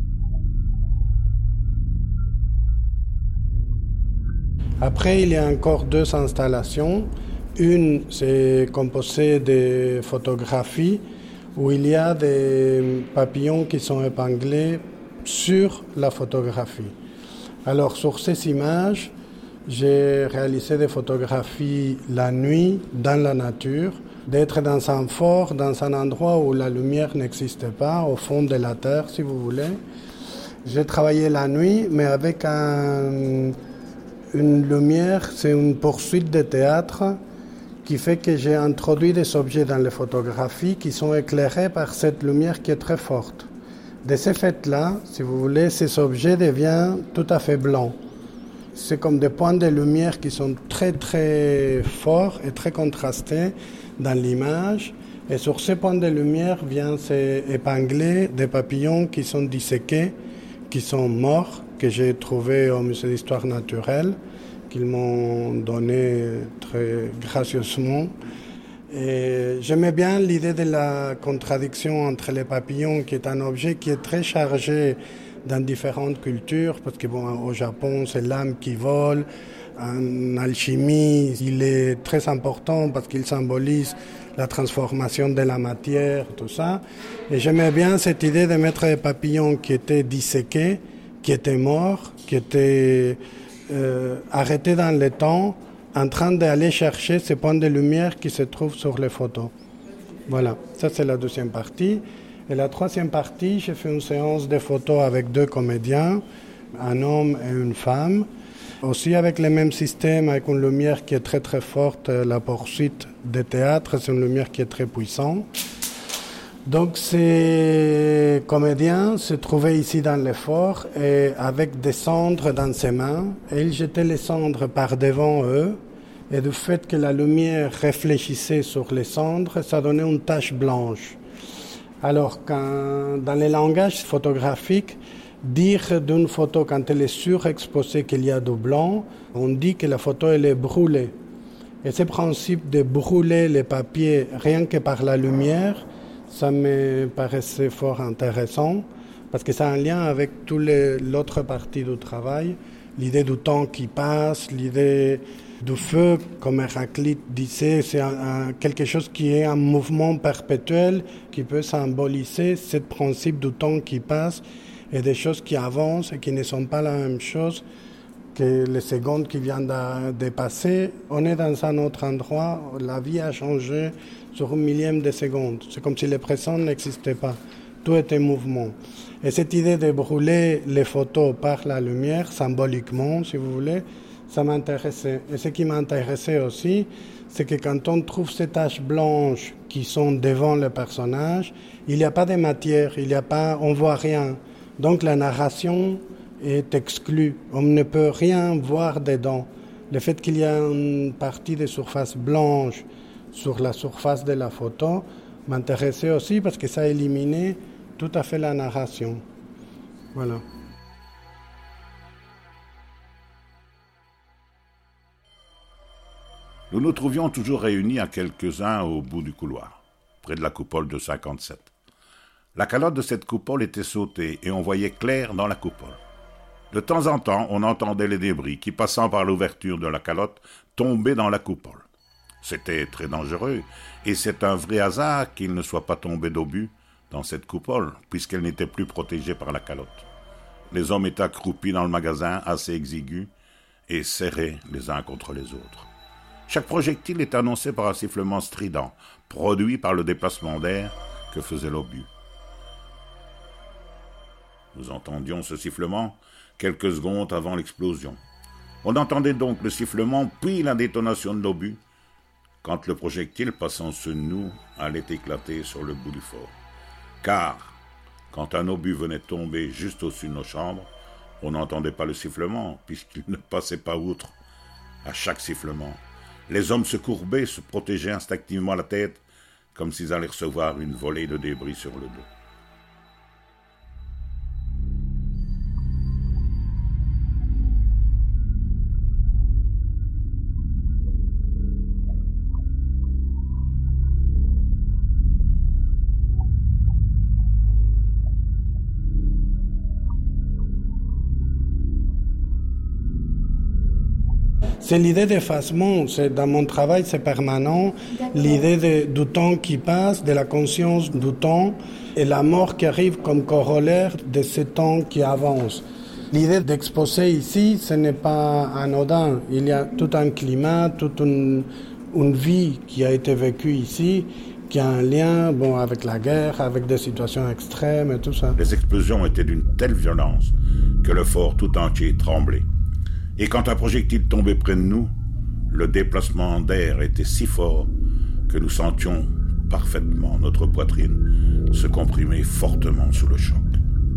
O: Après, il y a encore deux installations. Une, c'est composé de photographies où il y a des papillons qui sont épinglés sur la photographie. Alors sur ces images, j'ai réalisé des photographies la nuit dans la nature, d'être dans un fort, dans un endroit où la lumière n'existe pas, au fond de la terre si vous voulez. J'ai travaillé la nuit, mais avec un, une lumière, c'est une poursuite de théâtre qui fait que j'ai introduit des objets dans les photographies qui sont éclairés par cette lumière qui est très forte. De ce fait-là, si vous voulez, ces objets deviennent tout à fait blancs. C'est comme des points de lumière qui sont très très forts et très contrastés dans l'image. Et sur ces points de lumière viennent s'épingler des papillons qui sont disséqués, qui sont morts, que j'ai trouvés au musée d'histoire naturelle, qu'ils m'ont donné très gracieusement. Et j'aimais bien l'idée de la contradiction entre les papillons, qui est un objet qui est très chargé dans différentes cultures, parce que bon, au Japon, c'est l'âme qui vole. En alchimie, il est très important parce qu'il symbolise la transformation de la matière, tout ça. Et j'aimais bien cette idée de mettre des papillons qui étaient disséqués, qui étaient morts, qui étaient euh, arrêtés dans le temps, en train d'aller chercher ces points de lumière qui se trouvent sur les photos. Voilà, ça c'est la deuxième partie. Et la troisième partie, j'ai fait une séance de photos avec deux comédiens, un homme et une femme, aussi avec le même système, avec une lumière qui est très très forte, la poursuite des théâtres, c'est une lumière qui est très puissante. Donc ces comédiens se trouvaient ici dans le fort et avec des cendres dans ses mains, et ils jetaient les cendres par devant eux. Et du fait que la lumière réfléchissait sur les cendres, ça donnait une tache blanche. Alors, quand, dans les langages photographiques, dire d'une photo quand elle est surexposée qu'il y a du blanc, on dit que la photo elle est brûlée. Et ce principe de brûler les papiers rien que par la lumière, ça me paraissait fort intéressant, parce que ça a un lien avec toute l'autre partie du travail, l'idée du temps qui passe, l'idée du feu, comme Héraclite disait, c'est un, un, quelque chose qui est un mouvement perpétuel qui peut symboliser ce principe du temps qui passe et des choses qui avancent et qui ne sont pas la même chose que les secondes qui viennent de, de passer. On est dans un autre endroit, la vie a changé sur un millième de seconde. C'est comme si le présent n'existait pas. Tout était mouvement. Et cette idée de brûler les photos par la lumière, symboliquement, si vous voulez, ça m'intéressait. Et ce qui m'intéressait aussi, c'est que quand on trouve ces taches blanches qui sont devant le personnage, il n'y a pas de matière, il n'y a pas, on voit rien. Donc la narration est exclue. On ne peut rien voir dedans. Le fait qu'il y a une partie de surface blanche sur la surface de la photo m'intéressait aussi parce que ça éliminait tout à fait la narration. Voilà.
F: Nous nous trouvions toujours réunis à quelques-uns au bout du couloir, près de la coupole de cinquante-sept. La calotte de cette coupole était sautée et on voyait clair dans la coupole. De temps en temps, on entendait les débris qui, passant par l'ouverture de la calotte, tombaient dans la coupole. C'était très dangereux, et c'est un vrai hasard qu'il ne soit pas tombé d'obus dans cette coupole, puisqu'elle n'était plus protégée par la calotte. Les hommes étaient accroupis dans le magasin, assez exigus, et serrés les uns contre les autres. Chaque projectile est annoncé par un sifflement strident, produit par le déplacement d'air que faisait l'obus. Nous entendions ce sifflement quelques secondes avant l'explosion. On entendait donc le sifflement, puis la détonation de l'obus, quand le projectile passant sous nous allait éclater sur le bout du fort. Car, quand un obus venait tomber juste au-dessus de nos chambres, on n'entendait pas le sifflement, puisqu'il ne passait pas outre. À chaque sifflement, les hommes se courbaient, se protégeaient instinctivement la tête, comme s'ils allaient recevoir une volée de débris sur le dos.
O: C'est l'idée d'effacement, c'est, dans mon travail c'est permanent, l'idée de, du temps qui passe, de la conscience du temps et la mort qui arrive comme corollaire de ce temps qui avance. L'idée d'exposer ici, ce n'est pas anodin, il y a tout un climat, toute une, une vie qui a été vécue ici, qui a un lien bon, avec la guerre, avec des situations extrêmes et tout ça.
F: Les explosions étaient d'une telle violence que le fort tout entier tremblait. Et quand un projectile tombait près de nous, le déplacement d'air était si fort que nous sentions parfaitement notre poitrine se comprimer fortement sous le choc.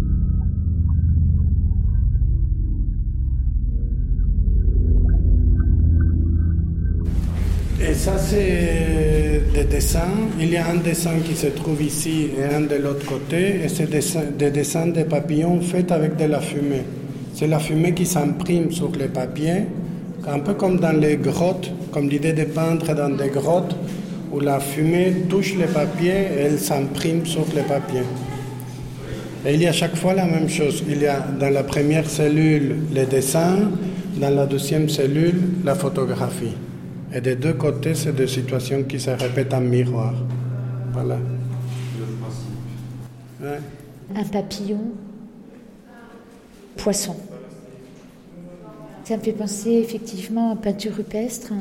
O: Et ça, c'est des dessins. Il y a un dessin qui se trouve ici et un de l'autre côté. Et c'est des dessins, des dessins de papillons faits avec de la fumée. C'est la fumée qui s'imprime sur les papiers, un peu comme dans les grottes, comme l'idée de peindre dans des grottes, où la fumée touche les papiers et elle s'imprime sur les papiers. Et il y a chaque fois la même chose. Il y a dans la première cellule les dessins, dans la deuxième cellule la photographie. Et des deux côtés, c'est des situations qui se répètent en miroir. Voilà. Ouais.
N: Un papillon, poisson. Ça me fait penser effectivement à peinture rupestre.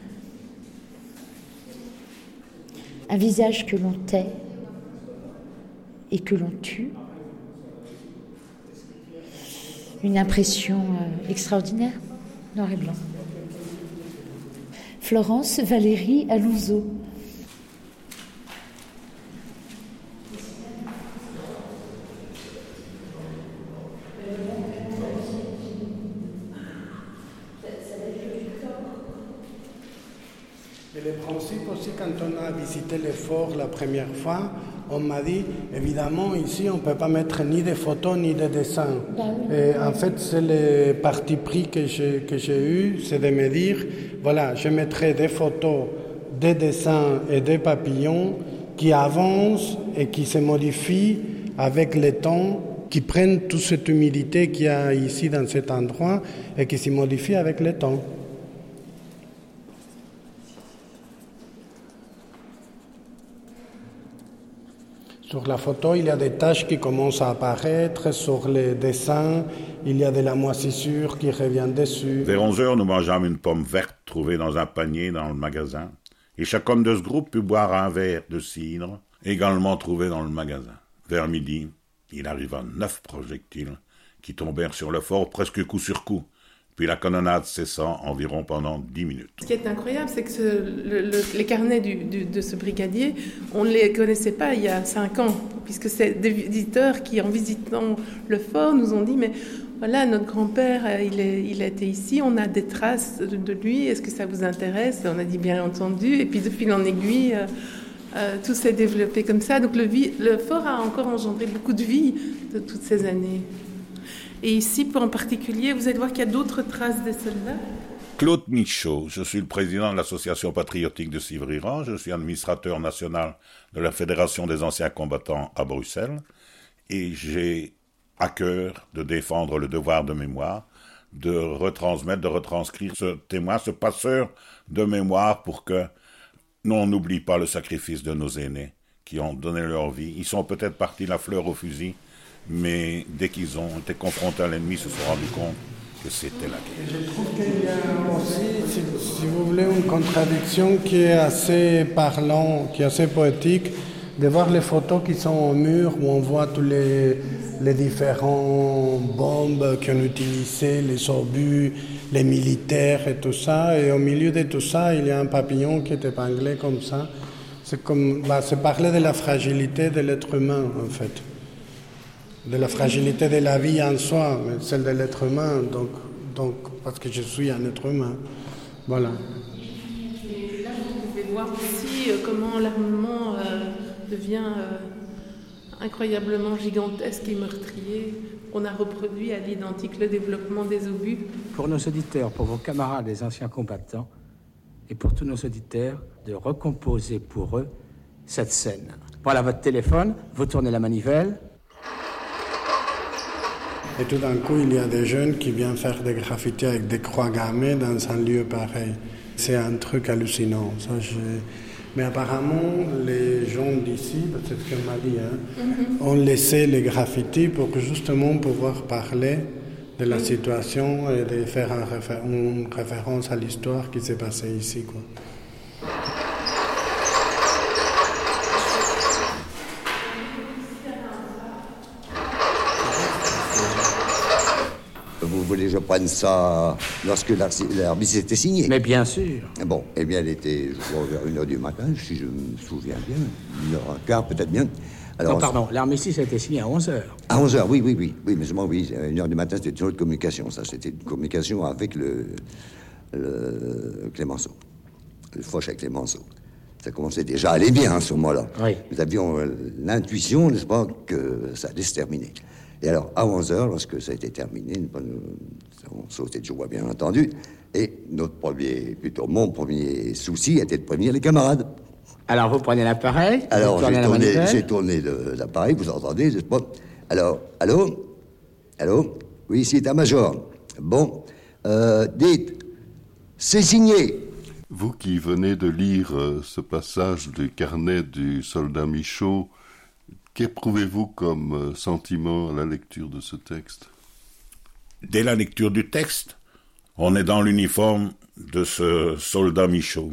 N: Un visage que l'on tait et que l'on tue. Une impression euh, extraordinaire, noir et blanc. Florence Valérie Alonso.
O: Et le principe aussi, quand on a visité le fort la première fois, on m'a dit, évidemment, ici, on ne peut pas mettre ni des photos ni des dessins. Et en fait, c'est le parti pris que j'ai, que j'ai eu, c'est de me dire, voilà, je mettrai des photos, des dessins et des papillons qui avancent et qui se modifient avec le temps, qui prennent toute cette humidité qu'il y a ici dans cet endroit et qui se modifient avec le temps. Sur la photo, il y a des taches qui commencent à apparaître. Sur les dessins, il y a de la moisissure qui revient dessus.
F: Vers onze heures, nous mangeâmes une pomme verte trouvée dans un panier dans le magasin. Et chaque homme de ce groupe put boire un verre de cidre, également trouvé dans le magasin. Vers midi, il arriva neuf projectiles qui tombèrent sur le fort presque coup sur coup. Puis la canonnade cessant environ pendant dix minutes.
L: Ce qui est incroyable, c'est que ce, le, le, les carnets du, du, de ce brigadier, on ne les connaissait pas il y a cinq ans, puisque c'est des visiteurs qui, en visitant le fort, nous ont dit « mais voilà, notre grand-père, il, est, il était ici, on a des traces de, de lui, est-ce que ça vous intéresse ?» On a dit « bien entendu », et puis de fil en aiguille, euh, euh, tout s'est développé comme ça. Donc le, vie, le fort a encore engendré beaucoup de vie de toutes ces années. Et ici, en particulier, vous allez voir qu'il y a d'autres traces des soldats.
F: Claude Michaud, je suis le président de l'association patriotique de Civriran, je suis administrateur national de la Fédération des anciens combattants à Bruxelles et j'ai à cœur de défendre le devoir de mémoire, de retransmettre, de retranscrire ce témoin, ce passeur de mémoire pour que l'on n'oublie pas le sacrifice de nos aînés qui ont donné leur vie. Ils sont peut-être partis la fleur au fusil, mais dès qu'ils ont été confrontés à l'ennemi, ils se sont rendus compte que c'était la guerre.
O: Je trouve qu'il y a aussi, si, si vous voulez, une contradiction qui est assez parlant, qui est assez poétique, de voir les photos qui sont au mur où on voit tous les, les différents bombes qu'on utilisait, les obus, les militaires et tout ça. Et au milieu de tout ça, il y a un papillon qui est épinglé comme ça. C'est comme, bah, c'est parler de la fragilité de l'être humain, en fait. De la fragilité de la vie en soi, mais celle de l'être humain, donc, donc, parce que je suis un être humain. Voilà.
L: Et là, vous pouvez voir aussi euh, comment l'armement euh, devient euh, incroyablement gigantesque et meurtrier. On a reproduit à l'identique le développement des obus.
P: Pour nos auditeurs, pour vos camarades des anciens combattants, et pour tous nos auditeurs, de recomposer pour eux cette scène. Voilà votre téléphone, vous tournez la manivelle.
O: Et tout d'un coup, il y a des jeunes qui viennent faire des graffitis avec des croix gammées dans un lieu pareil. C'est un truc hallucinant. Ça, je... Mais apparemment, les gens d'ici, c'est ce qu'elle m'a dit, hein, mm-hmm. ont laissé les graffitis pour justement pouvoir parler de la situation et de faire un réfé- une référence à l'histoire qui s'est passée ici, quoi.
Q: Vous voulez que je prenne ça lorsque l'armistice était signé?
P: Mais bien sûr.
Q: Bon, eh bien, elle était, je crois, vers une heure du matin, si je me souviens bien. Une heure, un quart, peut-être bien. Alors,
P: non, pardon, l'armistice a été signé à onze heures.
Q: À onze heures, oui, oui, oui. Oui, mais seulement, oui, une heure du matin, c'était une autre communication, ça. C'était une communication avec le, le Clémenceau. Le Foch avec Clémenceau. Ça commençait déjà à aller bien, à ce moment-là.
P: Oui.
Q: Nous avions l'intuition, n'est-ce pas, que ça allait se terminer. Et alors, à onze heures, lorsque ça a été terminé, on sautait de joie, bien entendu, et notre premier, plutôt mon premier souci était de prévenir les camarades.
P: Alors, vous prenez l'appareil?
Q: Alors, j'ai tourné, j'ai tourné le, l'appareil, vous entendez, n'est-ce pas? Alors, allô? Allô? Oui, ici, état-major. Bon, euh, dites, c'est signé.
H: Vous qui venez de lire euh, ce passage du carnet du soldat Michaud, qu'éprouvez-vous comme euh, sentiment à la lecture de ce texte?
F: Dès la lecture du texte, on est dans l'uniforme de ce soldat Michaud.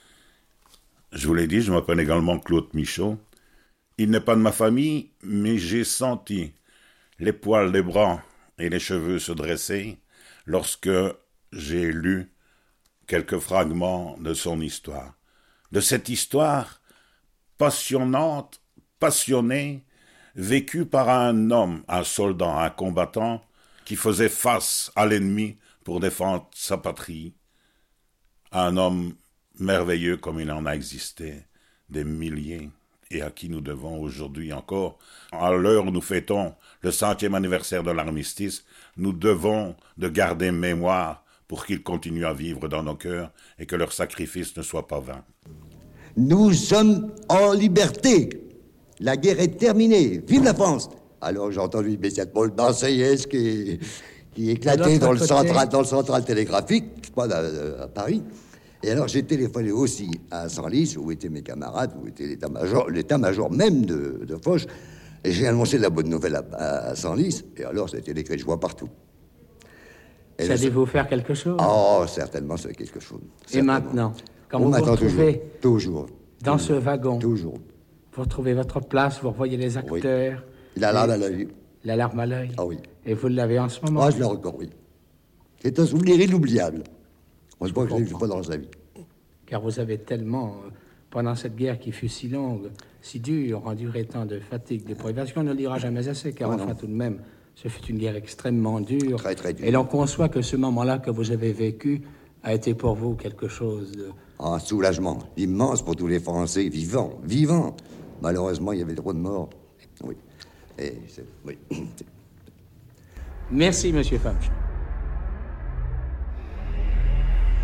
F: Je vous l'ai dit, je m'appelle également Claude Michaud. Il n'est pas de ma famille, mais j'ai senti les poils des bras et les cheveux se dresser lorsque j'ai lu quelques fragments de son histoire. De cette histoire passionnante, passionnée, vécue par un homme, un soldat, un combattant qui faisait face à l'ennemi pour défendre sa patrie. Un homme merveilleux comme il en a existé des milliers et à qui nous devons aujourd'hui encore, à l'heure où nous fêtons le centième anniversaire de l'armistice, nous devons de garder mémoire pour qu'ils continuent à vivre dans nos cœurs et que leur sacrifice ne soit pas vain.
Q: Nous sommes en liberté. La guerre est terminée. Vive la France! Alors j'ai entendu immédiatement le Marseillaise qui, qui éclatait dans le, central, dans le central télégraphique, pas à, à Paris. Et alors j'ai téléphoné aussi à Senlis, où étaient mes camarades, où était l'état-major, l'état-major même de, de Foch. Et j'ai annoncé la bonne nouvelle à, à, à Senlis. Et alors ça a été des cris de joie partout.
P: Allez-vous faire quelque chose?
Q: Oh, certainement, c'est quelque chose.
P: Et maintenant, quand
Q: on
P: vous vous retrouvez
Q: toujours, toujours,
P: dans
Q: toujours,
P: ce wagon,
Q: toujours.
P: Vous retrouvez votre place, vous revoyez les acteurs.
Q: Oui. La larme à l'œil.
P: La larme à l'œil.
Q: Ah oui.
P: Et vous l'avez en ce moment?
Q: Ah, je l'ai encore, oui. C'est un souvenir inoubliable. On se voit que je ne l'ai pas dans sa vie.
P: Car vous avez tellement, euh, pendant cette guerre qui fut si longue, si dure, enduré tant de fatigue, de privation, on ne le dira jamais assez, car oh, enfin non. Tout de même, ce fut une guerre extrêmement dure.
Q: Très, très dure.
P: Et l'on conçoit que ce moment-là que vous avez vécu a été pour vous quelque chose de...
Q: Un soulagement immense pour tous les Français vivants, vivants. Malheureusement, il y avait trop de morts. Oui. Et c'est... Oui.
P: Merci, Monsieur Famch.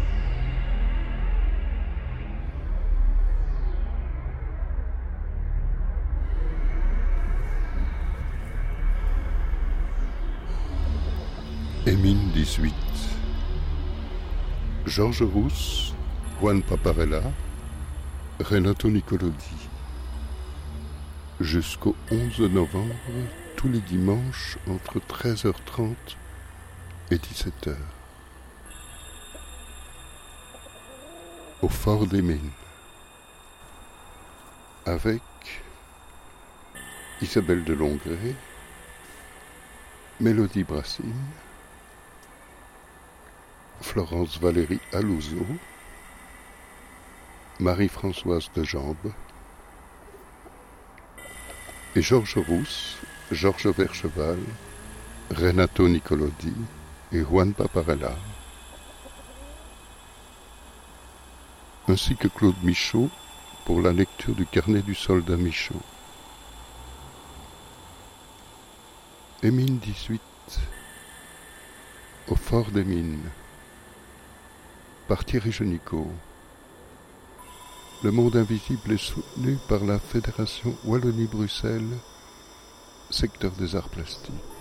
H: Émine dix-huit. Georges Rousse, Juan Paparella, Renato Nicolodi. Jusqu'au onze novembre, tous les dimanches entre treize heures trente et dix-sept heures. Au Fort des Mines. Avec Isabelle de Longré, Mélodie Brassine, Florence Valérie Alouzeau, Marie-Françoise de Jambes et Georges Rousse, Georges Vercheval, Renato Nicolodi et Juan Paparella, ainsi que Claude Michaud pour la lecture du carnet du soldat Michaud. Émine dix-huit, au Fort des Mines, par Thierry Genicot. Le monde invisible est soutenu par la Fédération Wallonie-Bruxelles, secteur des arts plastiques.